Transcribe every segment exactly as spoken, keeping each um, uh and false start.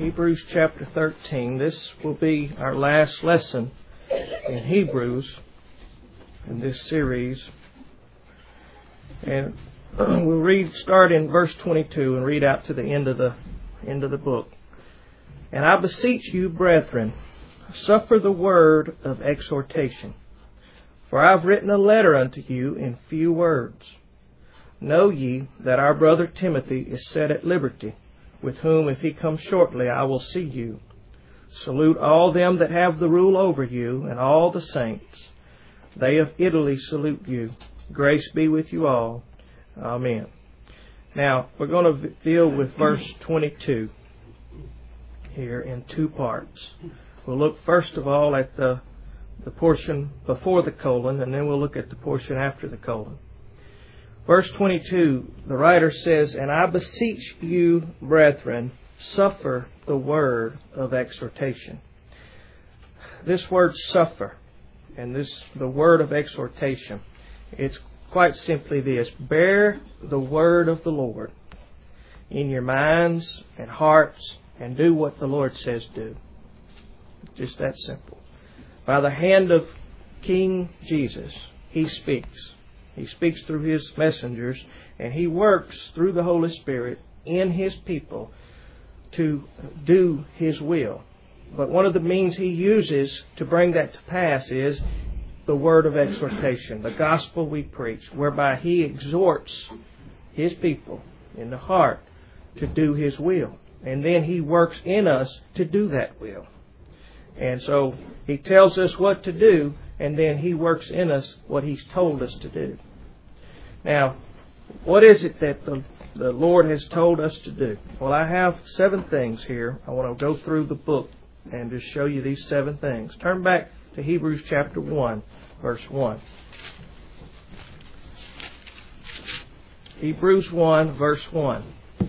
Hebrews chapter thirteen. This will be our last lesson in Hebrews in this series. And we'll read, start in verse twenty-two and read out to the end of the end of the book. And I beseech you, brethren, suffer the word of exhortation. For I have written a letter unto you in few words. Know ye that our brother Timothy is set at liberty, with whom if he come shortly I will see you. Salute all them that have the rule over you, and all the saints. They of Italy salute you. Grace be with you all. Amen. Now, we're going to deal with verse twenty-two here in two parts. We'll look first of all at the, the portion before the colon, and then we'll look at the portion after the colon. Verse twenty-two, the writer says, And I beseech you, brethren, suffer the word of exhortation. This word suffer, and this the word of exhortation, it's quite simply this: bear the word of the Lord in your minds and hearts, and do what the Lord says do. Just that simple. By the hand of King Jesus, He speaks. He speaks through His messengers, and He works through the Holy Spirit in His people to do His will. But one of the means He uses to bring that to pass is the word of exhortation, the gospel we preach, whereby He exhorts His people in the heart to do His will. And then He works in us to do that will. And so He tells us what to do, and then He works in us what He's told us to do. Now, what is it that the, the Lord has told us to do? Well, I have seven things here. I want to go through the book and just show you these seven things. Turn back to Hebrews chapter one, verse one. Hebrews one, verse one.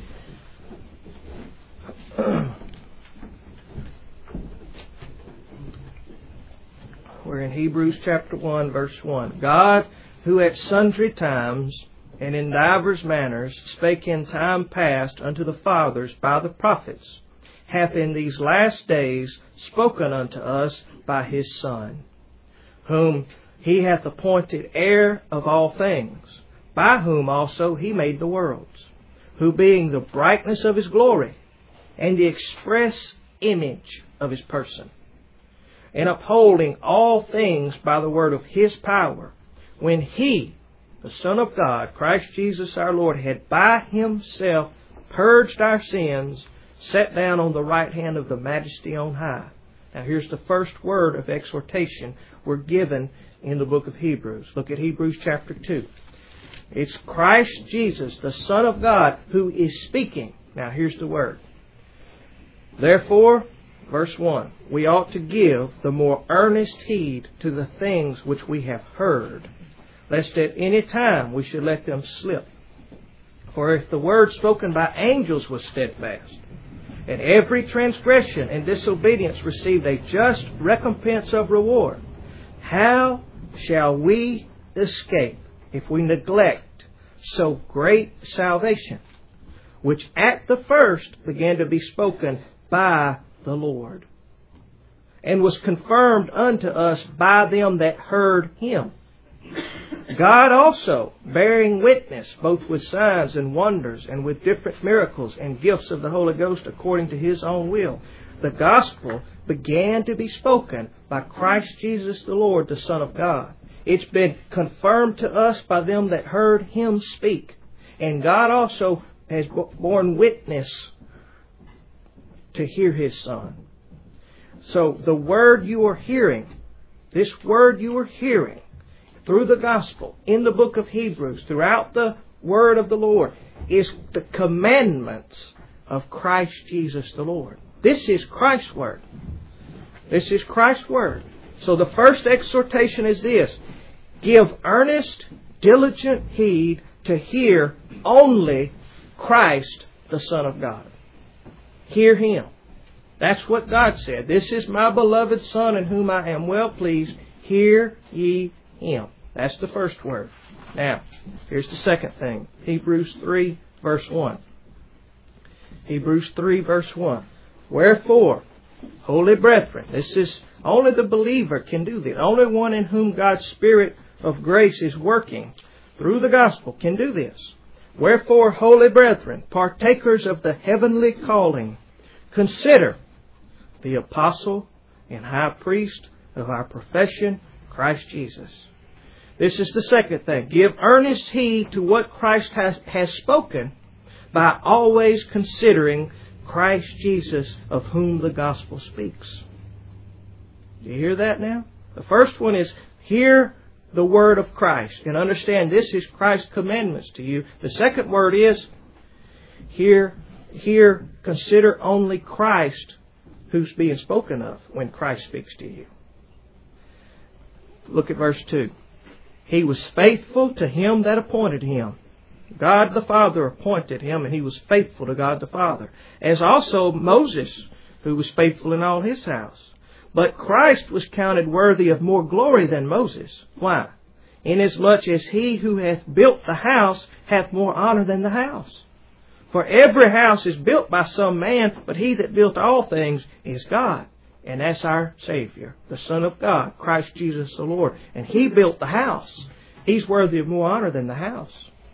We're in Hebrews chapter one, verse one. God, who at sundry times and in divers manners spake in time past unto the fathers by the prophets, hath in these last days spoken unto us by His Son, whom He hath appointed heir of all things, by whom also He made the worlds, who being the brightness of His glory, and the express image of His person, and upholding all things by the word of His power, when He, the Son of God, Christ Jesus our Lord, had by Himself purged our sins, sat down on the right hand of the Majesty on high. Now here's the first word of exhortation we're given in the book of Hebrews. Look at Hebrews chapter two. It's Christ Jesus, the Son of God, who is speaking. Now here's the word. Therefore, verse one, we ought to give the more earnest heed to the things which we have heard, lest at any time we should let them slip. For if the word spoken by angels was steadfast, and every transgression and disobedience received a just recompense of reward, how shall we escape if we neglect so great salvation, which at the first began to be spoken by the Lord, and was confirmed unto us by them that heard Him? God also, bearing witness both with signs and wonders, and with different miracles and gifts of the Holy Ghost according to His own will, the gospel began to be spoken by Christ Jesus the Lord, the Son of God. It's been confirmed to us by them that heard Him speak. And God also has borne witness to hear His Son. So the word you are hearing, this word you are hearing through the gospel, in the book of Hebrews, throughout the word of the Lord, is the commandments of Christ Jesus the Lord. This is Christ's word. This is Christ's word. So the first exhortation is this: give earnest, diligent heed to hear only Christ, the Son of God. Hear Him. That's what God said. This is my beloved Son in whom I am well pleased. Hear ye Him. That's the first word. Now, here's the second thing. Hebrews three, verse one. Hebrews three, verse one. Wherefore, holy brethren, this is only the believer can do this. Only one in whom God's Spirit of grace is working through the gospel can do this. Wherefore, holy brethren, partakers of the heavenly calling, consider the apostle and high priest of our profession, Christ Jesus. This is the second thing. Give earnest heed to what Christ has, has spoken by always considering Christ Jesus, of whom the gospel speaks. Do you hear that now? The first one is hear the word of Christ and understand this is Christ's commandments to you. The second word is hear, hear, consider only Christ who's being spoken of when Christ speaks to you. Look at verse two. He was faithful to him that appointed him. God the Father appointed him, and he was faithful to God the Father. As also Moses, who was faithful in all his house. But Christ was counted worthy of more glory than Moses. Why? Inasmuch as he who hath built the house hath more honor than the house. For every house is built by some man, but he that built all things is God. And that's our Savior, the Son of God, Christ Jesus the Lord. And he built the house. He's worthy of more honor than the house.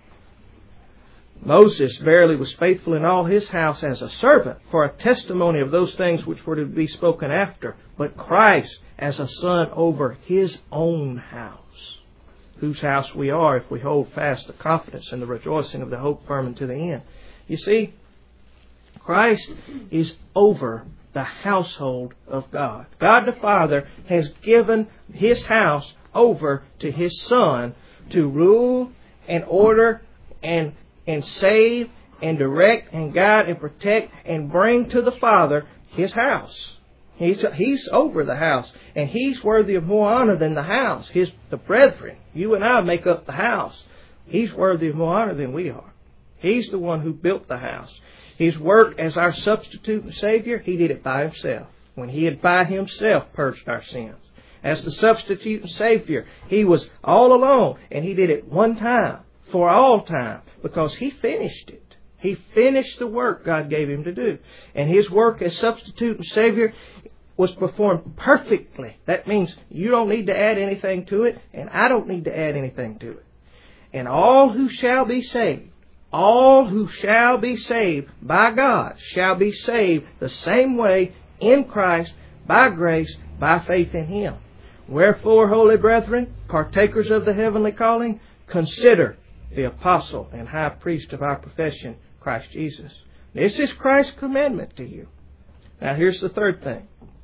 Moses verily was faithful in all his house as a servant for a testimony of those things which were to be spoken after. But Christ as a son over his own house, whose house we are if we hold fast the confidence and the rejoicing of the hope firm unto the end. You see, Christ is over the household of God. God the Father has given his house over to his Son to rule and order and and save and direct and guide and protect and bring to the Father his house. He's, he's over the house, and he's worthy of more honor than the house. His, the brethren, you and I make up the house. He's worthy of more honor than we are. He's the one who built the house. His work as our substitute and Savior, he did it by himself. When he had by himself purged our sins. As the substitute and Savior, he was all alone, and he did it one time. For all time, because he finished it. He finished the work God gave him to do. And his work as substitute and Savior was performed perfectly. That means you don't need to add anything to it, and I don't need to add anything to it. And all who shall be saved, all who shall be saved by God, shall be saved the same way in Christ, by grace, by faith in him. Wherefore, holy brethren, partakers of the heavenly calling, consider the apostle and high priest of our profession, Christ Jesus. This is Christ's commandment to you. Now here's the third thing.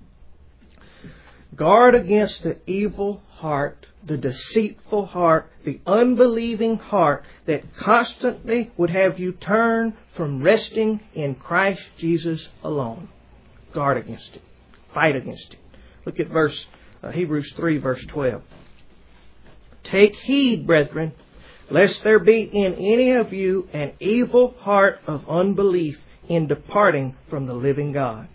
Guard against the evil heart, the deceitful heart, the unbelieving heart that constantly would have you turn from resting in Christ Jesus alone. Guard against it. Fight against it. Look at verse uh, Hebrews three, verse twelve. Take heed, brethren, lest there be in any of you an evil heart of unbelief in departing from the living God.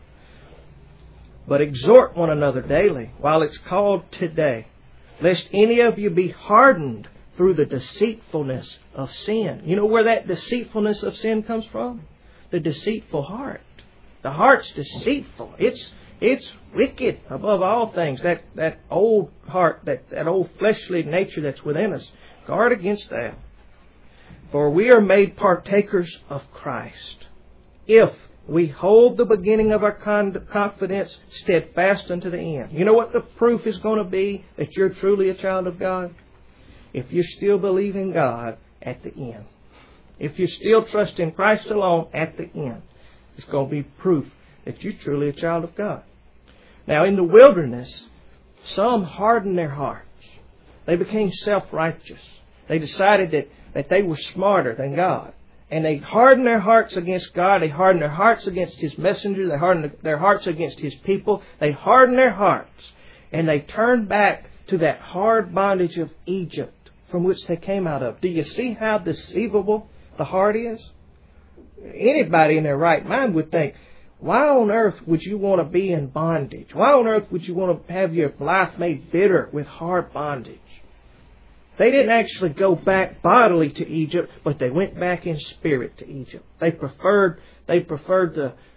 But exhort one another daily, while it's called today, lest any of you be hardened through the deceitfulness of sin. You know where that deceitfulness of sin comes from? The deceitful heart. The heart's deceitful. It's it's wicked above all things. That that old heart, that, that old fleshly nature that's within us. Guard against that. For we are made partakers of Christ, if we hold the beginning of our confidence steadfast unto the end. You know what the proof is going to be that you're truly a child of God? If you still believe in God at the end. If you still trust in Christ alone at the end. It's going to be proof that you're truly a child of God. Now in the wilderness, some hardened their hearts. They became self-righteous. They decided that, that they were smarter than God. And they hardened their hearts against God. They hardened their hearts against His messenger. They hardened their hearts against His people. They hardened their hearts. And they turned back to that hard bondage of Egypt from which they came out of. Do you see how deceivable the heart is? Anybody in their right mind would think, why on earth would you want to be in bondage? Why on earth would you want to have your life made bitter with hard bondage? They didn't actually go back bodily to Egypt, but they went back in spirit to Egypt. They preferred they preferred the,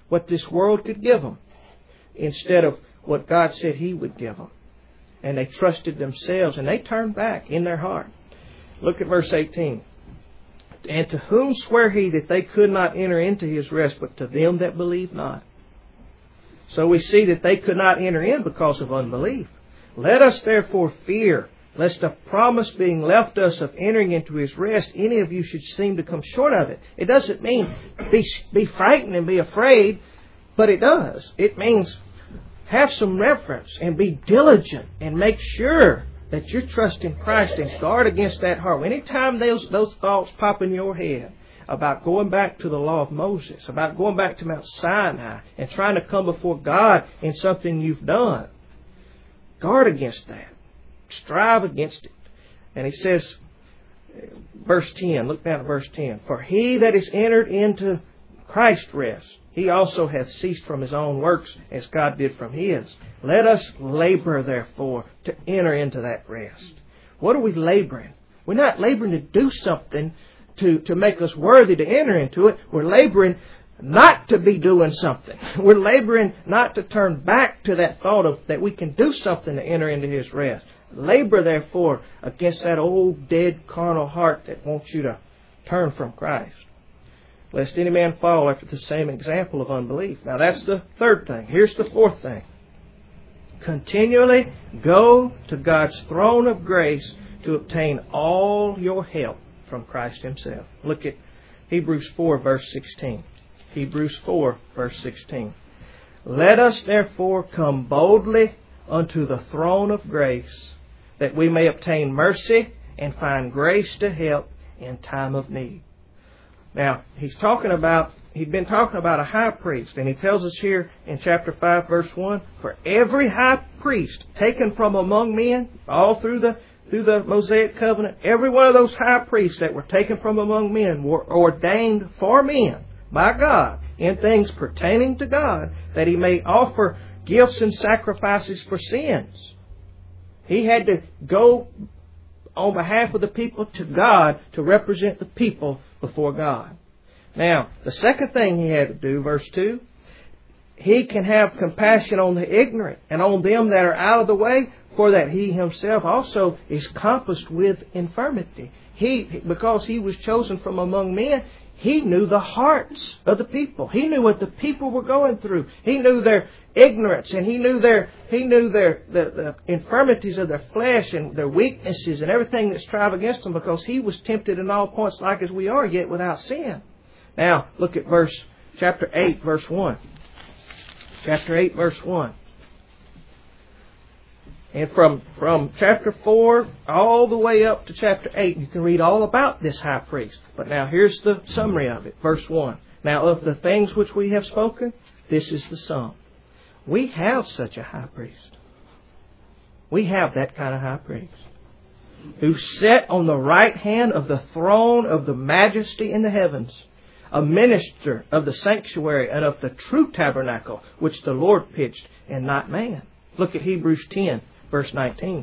what this world could give them instead of what God said He would give them. And they trusted themselves, and they turned back in their heart. Look at verse eighteen. And to whom sware He that they could not enter into His rest, but to them that believe not? So we see that they could not enter in because of unbelief. Let us therefore fear, lest a promise being left us of entering into His rest, any of you should seem to come short of it. It doesn't mean be, be frightened and be afraid, but it does. It means have some reverence and be diligent and make sure that you're trusting Christ and guard against that heart. Anytime those, those thoughts pop in your head about going back to the law of Moses, about going back to Mount Sinai and trying to come before God in something you've done, guard against that. Strive against it. And he says, verse ten, look down at verse ten. For he that is entered into Christ's rest, he also hath ceased from his own works as God did from His. Let us labor, therefore, to enter into that rest. What are we laboring? We're not laboring to do something to, to make us worthy to enter into it. We're laboring not to be doing something. We're laboring not to turn back to that thought of that we can do something to enter into His rest. Labor, therefore, against that old dead carnal heart that wants you to turn from Christ, lest any man fall after the same example of unbelief. Now that's the third thing. Here's the fourth thing. Continually go to God's throne of grace to obtain all your help from Christ Himself. Look at Hebrews four, verse sixteen. Hebrews four, verse sixteen. Let us therefore come boldly unto the throne of grace, that we may obtain mercy and find grace to help in time of need. Now, he's talking about, he'd been talking about a high priest, and he tells us here in chapter five, verse one, for every high priest taken from among men, all through the through the Mosaic covenant, every one of those high priests that were taken from among men were ordained for men by God in things pertaining to God, that he may offer gifts and sacrifices for sins. He had to go on behalf of the people to God to represent the people before God. Now, the second thing he had to do, verse two, he can have compassion on the ignorant and on them that are out of the way, for that he himself also is compassed with infirmity. He, because he was chosen from among men, he knew the hearts of the people. He knew what the people were going through. He knew their ignorance, and he knew their he knew their the, the infirmities of their flesh and their weaknesses and everything that strive against them, because he was tempted in all points like as we are, yet without sin. Now look at verse chapter eight, verse one. Chapter eight, verse one. And from, from chapter four all the way up to chapter eight, you can read all about this high priest. But now here's the summary of it. Verse one. Now of the things which we have spoken, this is the sum. We have such a high priest. We have that kind of high priest, who sat on the right hand of the throne of the majesty in the heavens, a minister of the sanctuary and of the true tabernacle, which the Lord pitched and not man. Look at Hebrews ten, verse nineteen.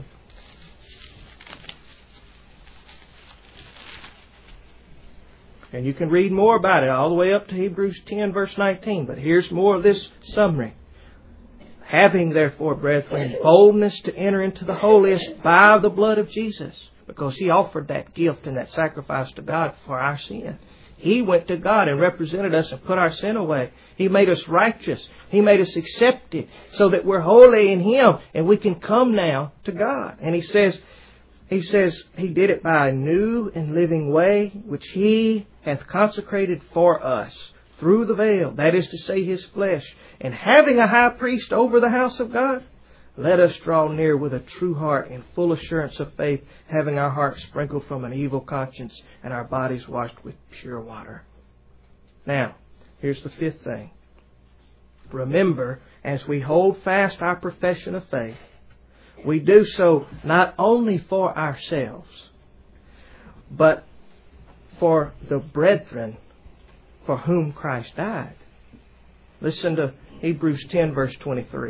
And you can read more about it all the way up to Hebrews ten, verse nineteen. But here's more of this summary. Having therefore, brethren, boldness to enter into the holiest by the blood of Jesus, because He offered that gift and that sacrifice to God for our sin. He went to God and represented us and put our sin away. He made us righteous. He made us accepted so that we're holy in Him, and we can come now to God. And He says, He says He did it by a new and living way, which He hath consecrated for us through the veil, that is to say, His flesh. And having a high priest over the house of God, let us draw near with a true heart in full assurance of faith, having our hearts sprinkled from an evil conscience and our bodies washed with pure water. Now, here's the fifth thing. Remember, as we hold fast our profession of faith, we do so not only for ourselves, but for the brethren for whom Christ died. Listen to Hebrews ten, verse twenty-three.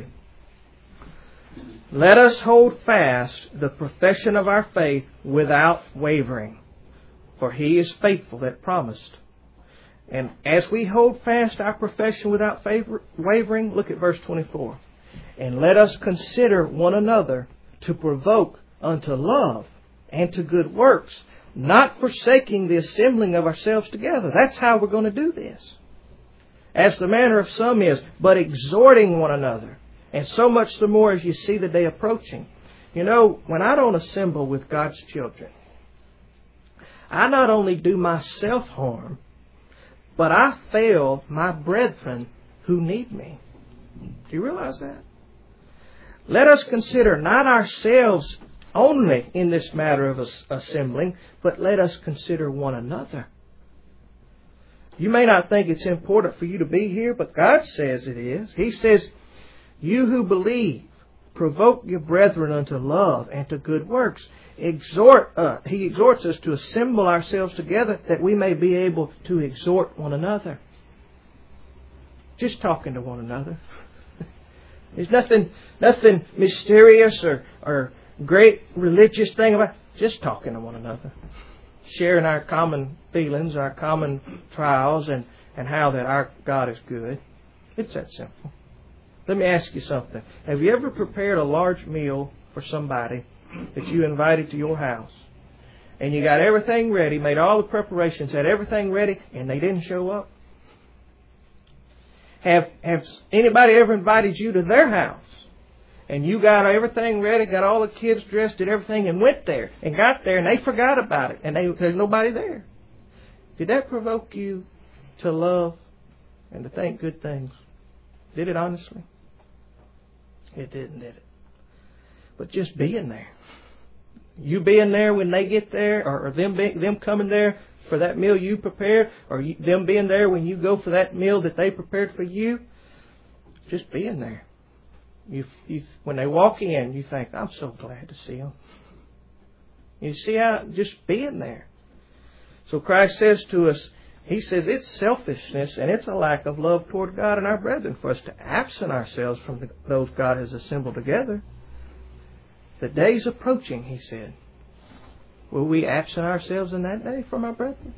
Let us hold fast the profession of our faith without wavering, for He is faithful that promised. And as we hold fast our profession without favor, wavering, look at verse twenty-four. And let us consider one another to provoke unto love and to good works, not forsaking the assembling of ourselves together. That's how we're going to do this. As the manner of some is, but exhorting one another. And so much the more as you see the day approaching. You know, when I don't assemble with God's children, I not only do myself harm, but I fail my brethren who need me. Do you realize that? Let us consider not ourselves only in this matter of assembling, but let us consider one another. You may not think it's important for you to be here, but God says it is. He says, you who believe, provoke your brethren unto love and to good works. Exhort, uh, he exhorts us to assemble ourselves together that we may be able to exhort one another. Just talking to one another. There's nothing, nothing mysterious or, or great religious thing about it. Just talking to one another. Sharing our common feelings, our common trials, and, and how that our God is good. It's that simple. Let me ask you something. Have you ever prepared a large meal for somebody that you invited to your house? And you got everything ready, made all the preparations, had everything ready, and they didn't show up? Have, have anybody ever invited you to their house? And you got everything ready, got all the kids dressed, did everything, and went there, and got there, and they forgot about it, and they, there's nobody there. Did that provoke you to love and to think good things? Did it honestly? It didn't, did it? But just being there. You being there when they get there, or, or them being, them coming there for that meal you prepared, or you, them being there when you go for that meal that they prepared for you. Just being there. You, you, when they walk in, you think, I'm so glad to see them. You see how just being there. So Christ says to us, He says it's selfishness and it's a lack of love toward God and our brethren for us to absent ourselves from the, those God has assembled together. The day's approaching, He said. Will we absent ourselves in that day from our brethren?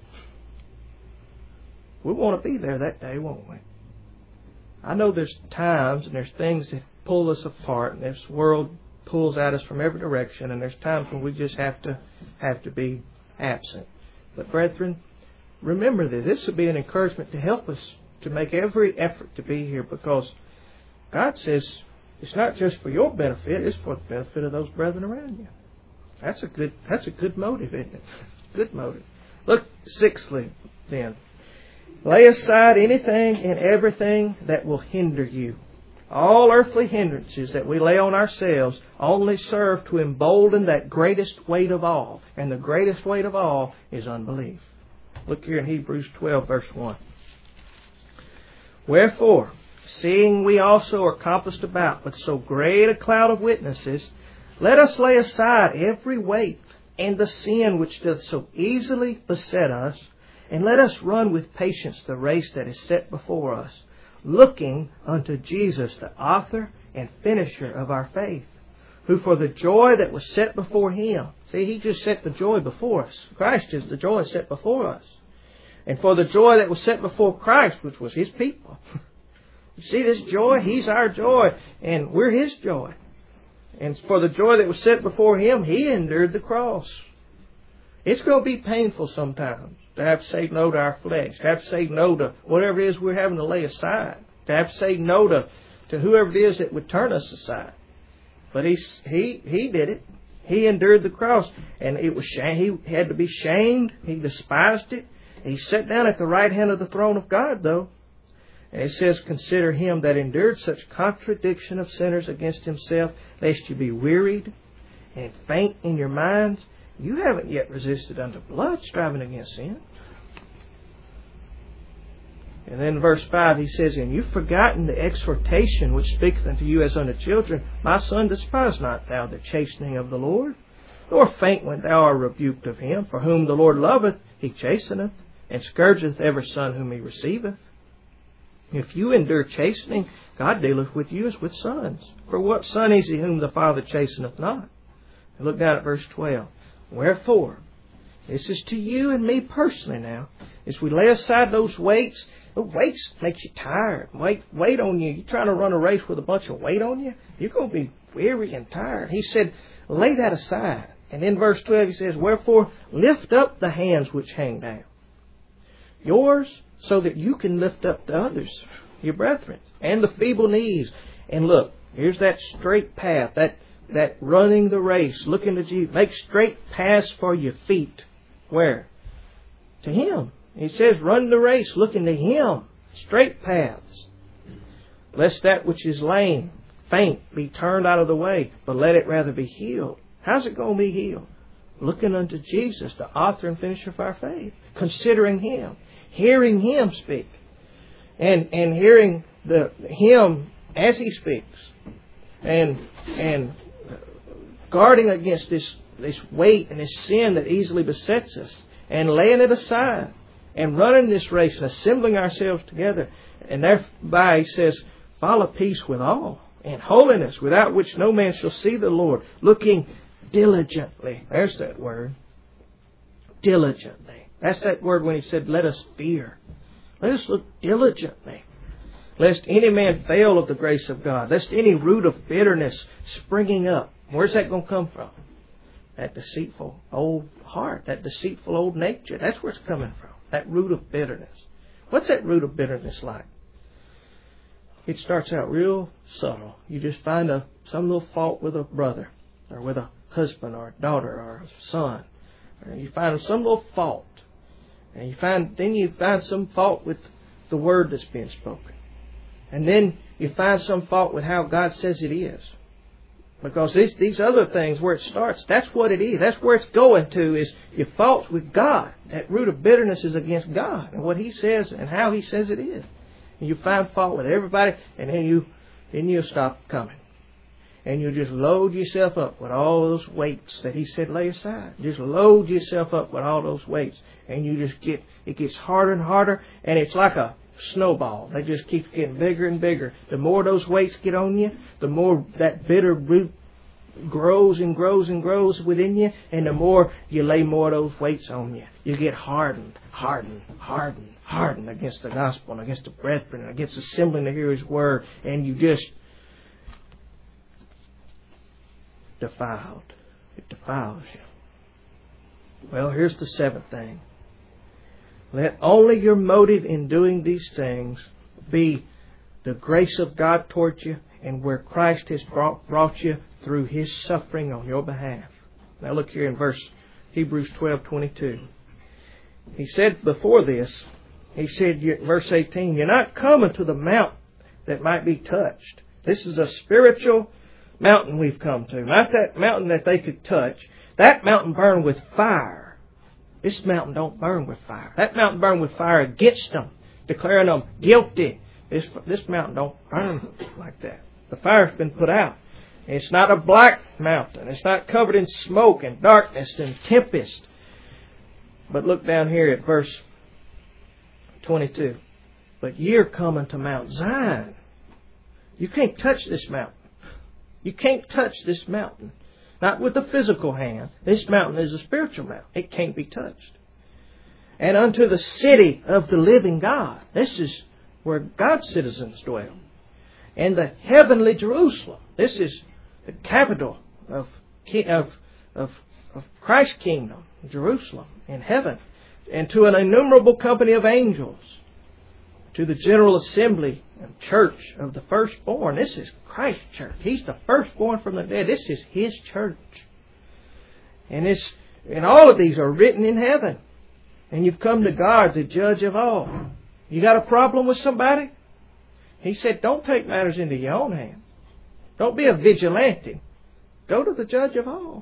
We want to be there that day, won't we? I know there's times and there's things that pull us apart, and this world pulls at us from every direction, and there's times when we just have to have to be absent. But brethren, remember this. This will be an encouragement to help us to make every effort to be here, because God says it's not just for your benefit, it's for the benefit of those brethren around you. That's a good that's a good motive, isn't it? Good motive. Look, sixthly, then. Lay aside anything and everything that will hinder you. All earthly hindrances that we lay on ourselves only serve to embolden that greatest weight of all. And the greatest weight of all is unbelief. Look here in Hebrews twelve, verse one. Wherefore, seeing we also are compassed about with so great a cloud of witnesses, let us lay aside every weight and the sin which doth so easily beset us, and let us run with patience the race that is set before us, looking unto Jesus, the author and finisher of our faith, who for the joy that was set before Him. See, He just set the joy before us. Christ is the joy set before us. And for the joy that was set before Christ, which was His people. You see this joy? He's our joy, and we're His joy. And for the joy that was set before Him, He endured the cross. It's going to be painful sometimes to have to say no to our flesh, to have to say no to whatever it is we're having to lay aside, to have to say no to, to whoever it is that would turn us aside. But he, he, he did it. He endured the cross, and it was shame. He had to be shamed. He despised it. He sat down at the right hand of the throne of God, though. And it says, consider Him that endured such contradiction of sinners against Himself, lest you be wearied and faint in your minds. You haven't yet resisted unto blood, striving against sin. And then in verse five he says, and you've forgotten the exhortation which speaketh unto you as unto children. My son, despise not thou the chastening of the Lord, nor faint when thou art rebuked of Him. For whom the Lord loveth, He chasteneth, and scourgeth every son whom He receiveth. If you endure chastening, God dealeth with you as with sons. For what son is he whom the Father chasteneth not? And look down at verse twelve. Wherefore, This is to you and me personally now. As we lay aside those weights, the weights makes you tired. Weight, weight on you. You're trying to run a race with a bunch of weight on you. You're going to be weary and tired. He said, lay that aside. And in verse twelve he says, wherefore lift up the hands which hang down. Yours, so that you can lift up the others, your brethren, and the feeble knees. And look, here's that straight path, that that running the race, looking to Jesus. Make straight paths for your feet. Where? To Him. He says, run the race, looking to Him. Straight paths. Lest that which is lame, faint, be turned out of the way, but let it rather be healed. How's it going to be healed? Looking unto Jesus, the author and finisher of our faith. Considering Him. Hearing Him speak. And and hearing the Him as He speaks. And and guarding against this, this weight and this sin that easily besets us. And laying it aside. And running this race and assembling ourselves together. And thereby He says, follow peace with all. And holiness, without which no man shall see the Lord. Looking diligently. There's that word. Diligently. That's that word when He said, let us fear. Let us look diligently. Lest any man fail of the grace of God. Lest any root of bitterness springing up. Where's that going to come from? That deceitful old heart. That deceitful old nature. That's where it's coming from. That root of bitterness. What's that root of bitterness like? It starts out real subtle. You just find a some little fault with a brother. Or with a husband or a daughter or a son. Or you find some little fault. And you find then you find some fault with the word that's being spoken. And then you find some fault with how God says it is. Because these, these other things, where it starts, that's what it is. That's where it's going to, is your faults with God. That root of bitterness is against God and what He says and how He says it is. And you find fault with everybody, and then you then you'll stop coming. And you just load yourself up with all those weights that He said lay aside. Just load yourself up with all those weights. And you just get, it gets harder and harder. And it's like a snowball. They just keep getting bigger and bigger. The more those weights get on you, the more that bitter root grows and grows and grows within you. And the more you lay more of those weights on you. You get hardened, hardened, hardened, hardened against the gospel and against the brethren and against assembling to hear His word. And you just defiled. It defiles you. Well, here's the seventh thing. Let only your motive in doing these things be the grace of God towards you and where Christ has brought, brought you through His suffering on your behalf. Now look here in verse Hebrews twelve twenty-two. He said before this, He said, verse eighteen, you're not coming to the mount that might be touched. This is a spiritual mountain we've come to. Not that mountain that they could touch. That mountain burned with fire. This mountain don't burn with fire. That mountain burned with fire against them, declaring them guilty. This, this mountain don't burn like that. The fire's been put out. It's not a black mountain. It's not covered in smoke and darkness and tempest. But look down here at verse twenty-two. But you're coming to Mount Zion. You can't touch this mountain. You can't touch this mountain. Not with the physical hand. This mountain is a spiritual mountain. It can't be touched. And unto the city of the living God. This is where God's citizens dwell. And the heavenly Jerusalem. This is the capital of, of, of, of Christ's kingdom, Jerusalem, in heaven. And to an innumerable company of angels. To the general assembly and church of the firstborn. This is Christ's church. He's the firstborn from the dead. This is His church. And this, and all of these are written in heaven. And you've come to God, the judge of all. You got a problem with somebody? He said, don't take matters into your own hands. Don't be a vigilante. Go to the judge of all.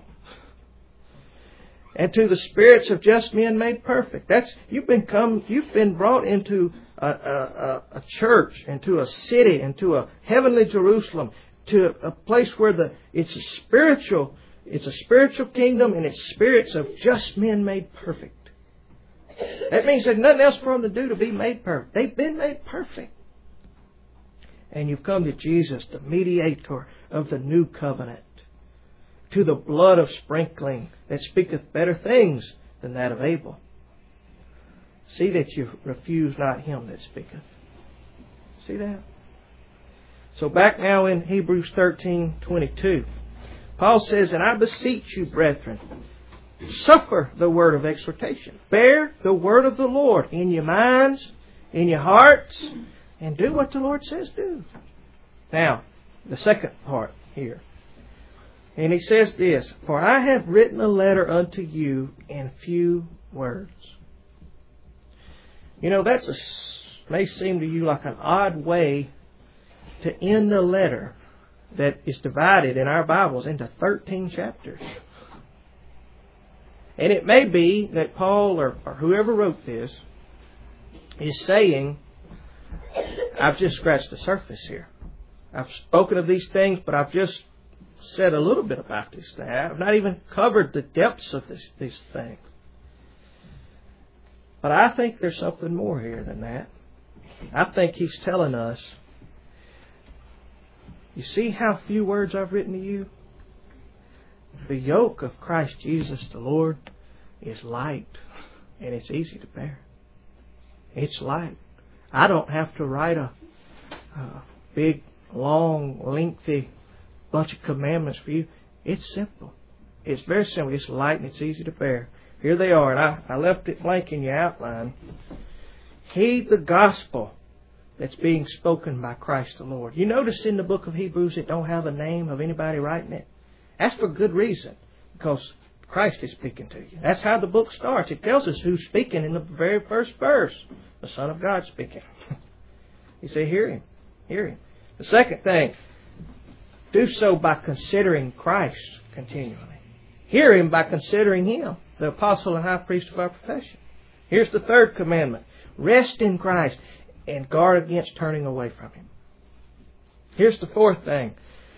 And to the spirits of just men made perfect. That's you've been come. You've been brought into a, a, a church, into a city, into a heavenly Jerusalem, to a place where the it's a spiritual, it's a spiritual kingdom, and it's spirits of just men made perfect. That means there's nothing else for them to do to be made perfect. They've been made perfect. And you've come to Jesus, the mediator of the new covenant. To the blood of sprinkling that speaketh better things than that of Abel. See that you refuse not him that speaketh. See that? So back now in Hebrews thirteen twenty-two, Paul says, "And I beseech you, brethren, suffer the word of exhortation. Bear the word of the Lord in your minds, in your hearts, and do what the Lord says do." Now, the second part here. And he says this, "For I have written a letter unto you in few words." You know, that's a, may seem to you like an odd way to end a letter that is divided in our Bibles into thirteen chapters. And it may be that Paul or, or whoever wrote this is saying, I've just scratched the surface here. I've spoken of these things, but I've just said a little bit about these things. I've not even covered the depths of this, these things. But I think there's something more here than that. I think he's telling us, you see how few words I've written to you? The yoke of Christ Jesus the Lord is light, and it's easy to bear. It's light. I don't have to write a, a big, long, lengthy bunch of commandments for you. It's simple. It's very simple. It's light and it's easy to bear. Here they are, and I, I left it blank in your outline. Heed the gospel that's being spoken by Christ the Lord. You notice in the book of Hebrews it don't have a name of anybody writing it. That's for good reason, because Christ is speaking to you. That's how the book starts. It tells us who's speaking in the very first verse. The Son of God speaking. You say, hear Him. Hear Him. The second thing, do so by considering Christ continually. Hear Him by considering Him, the apostle and high priest of our profession. Here's the third commandment. Rest in Christ and guard against turning away from Him. Here's the fourth thing.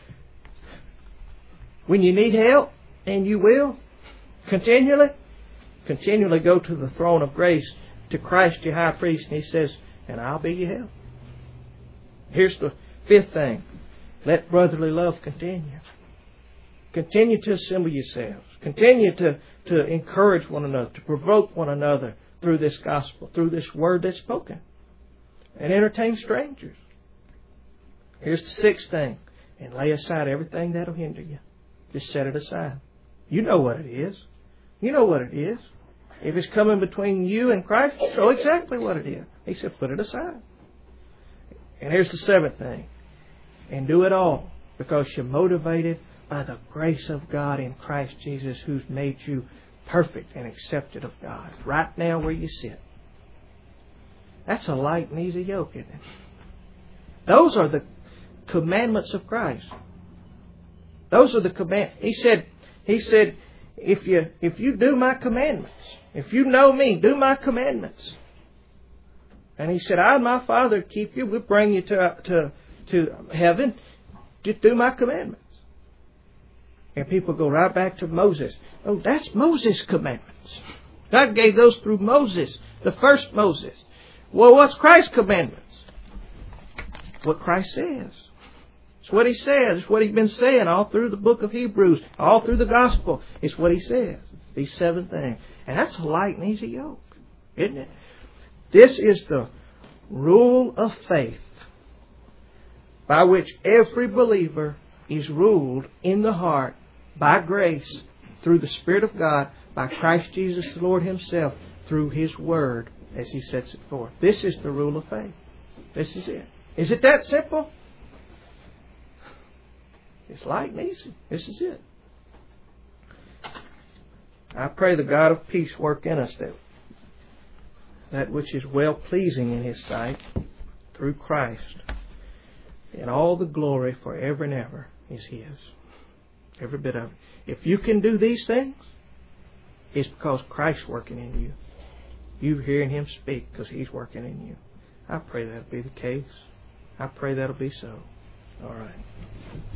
When you need help, and you will, continually, continually go to the throne of grace, to Christ your high priest, and He says, and I'll be your help. Here's the fifth thing. Let brotherly love continue. Continue to assemble yourselves. Continue to, to encourage one another, to provoke one another through this gospel, through this word that's spoken. And entertain strangers. Here's the sixth thing. And lay aside everything that'll hinder you. Just set it aside. You know what it is. You know what it is. If it's coming between you and Christ, you know exactly what it is. He said, put it aside. And here's the seventh thing. And do it all because you're motivated by the grace of God in Christ Jesus, who's made you perfect and accepted of God. Right now where you sit. That's a light and easy yoke, isn't it? Those are the commandments of Christ. Those are the commandments. He said, He said, if you if you do my commandments, if you know me, do my commandments. And He said, I and my Father keep you. We'll bring you to to to heaven. Just do my commandments. And people go right back to Moses. Oh, that's Moses' commandments. God gave those through Moses, the first Moses. Well, what's Christ's commandments? What Christ says. It's what He says. It's what He's been saying all through the book of Hebrews, all through the gospel. It's what He says. These seven things. And that's a light and easy yoke, isn't it? This is the rule of faith by which every believer is ruled in the heart by grace through the Spirit of God, by Christ Jesus the Lord Himself, through His Word as He sets it forth. This is the rule of faith. This is it. Is it that simple? It's light and easy. This is it. I pray the God of peace work in us that that which is well-pleasing in His sight through Christ. And all the glory forever and ever is His. Every bit of it. If you can do these things, it's because Christ's working in you. You're hearing Him speak because He's working in you. I pray that'll be the case. I pray that'll be so. All right.